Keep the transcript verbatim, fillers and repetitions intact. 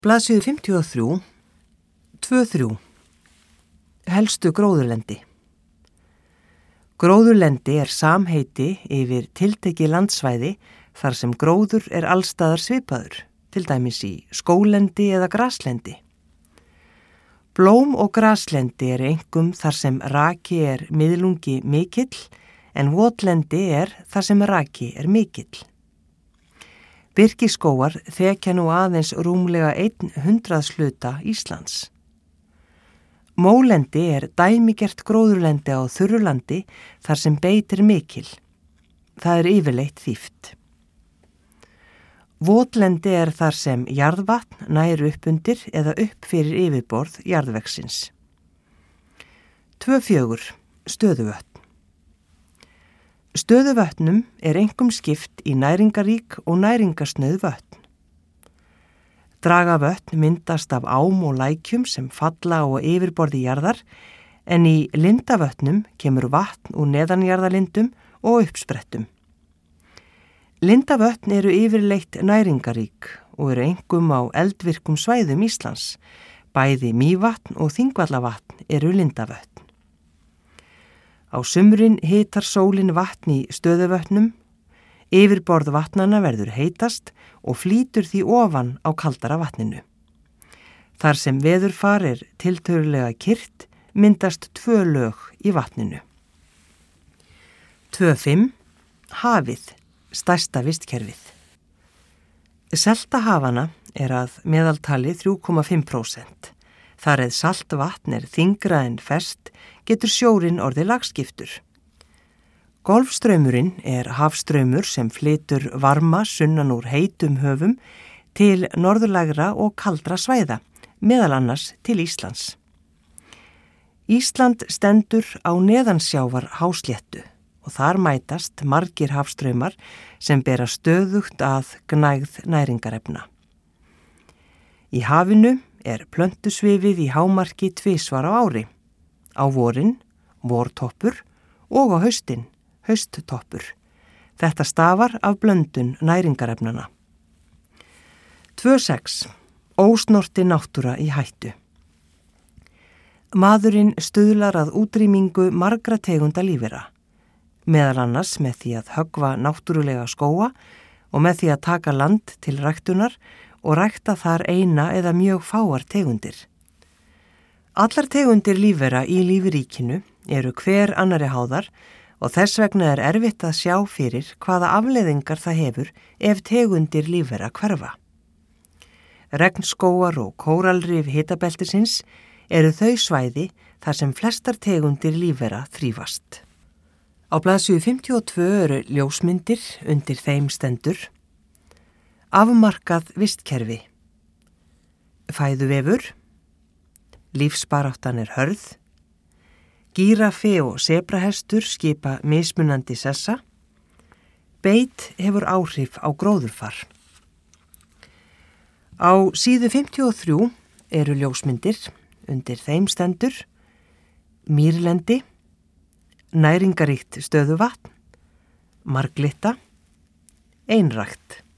Blaðsíðu fimmtíu og þrjú, tvö þrjú. Helstu gróðurlendi. Gróðurlendi er samheiti yfir tiltekið landsvæði þar sem gróður er allstaðar svipaður, til dæmis í skóglendi eða graslendi. Blóm og graslendi er einkum þar sem raki er miðlungi mikill, en votlendi er þar sem raki er mikill. Birkiskógar þekja nú aðeins rúmlega einn hundraðshluta Íslands. Mólendi er dæmigert gróðurlendi á þurrulandi þar sem beit er mikil. Það er yfirleitt þýft. Votlendi er þar sem jarðvatn nær upp undir eða upp fyrir yfirborð jarðvegsins. tvö fjögur. Stöðuvötn. Stöðuvötnum er einkum skipt í næringarík og næringarsnauð vötn. Dragavötn myndast af ám og lækjum sem falla á yfirborði jarðar, en í lindavötnum kemur vatn úr neðanjarðalindum og uppsprettum. Lindavötn eru yfirleitt næringarík og eru einkum á eldvirkum svæðum Íslands. Bæði Mývatn og Þingvallavatn eru lindavötn. Á sumrin hitar sólin vatn í stöðuvötnum, yfirborð vatnanna verður heitast og flýtur því ofan á kaldara vatninu. Þar sem veðurfar er tiltölulega kyrrt myndast tvö lög í vatninu. tvö fimm. Hafið, stærsta vistkerfið. Seltahafana er að meðaltali þrjú komma fimm prósent. Þar eð salt vatn er þyngra en ferskt getur sjórinn orðið lagskiptur. Golfstraumurinn er hafstraumur sem flytur varma sunnan úr heitum höfum til norðurlægra og kaldra svæða, meðal annars til Íslands. Ísland stendur á neðansjávar hásléttu og þar mætast margir hafstraumar sem bera stöðugt að gnægð næringarefna. Í hafinu er plöntusvifið í hámarki tvisvar á ári. Á vorin, vortoppur og á haustin, hausttoppur. Þetta stafar af blöndun næringarefnana. tvö sex. Ósnorti náttúra í hættu. Maðurinn stuðlar að útrýmingu margra tegunda lífvera, meðal annars með því að höggva náttúrulega skóga og með því að taka land til ræktunar og rækta þar eina eða mjög fáar tegundir. Allar tegundir lífvera í lífríkinu eru hver annari háðar og þess vegna er erfitt að sjá fyrir hvaða afleiðingar það hefur ef tegundir lífvera hverfa. Regnskógar og kóralrif hitabeltisins eru þau svæði þar sem flestar tegundir lífvera þrífast. Á blaðsíðu fimmtíu og tvö eru ljósmyndir, undir þeim stendur: Afmarkað vistkerfi. Fæðuvefur. Lífsbaráttan er hörð. Gíraffi og sebrahestur skipa mismunandi sessa. Beit hefur áhrif á gróðurfar. Á síðu fimmtíu og þrjú eru ljósmyndir, undir þeim stendur: Mýrlendi, næringaríkt stöðuvatn, marglitta, einrækt.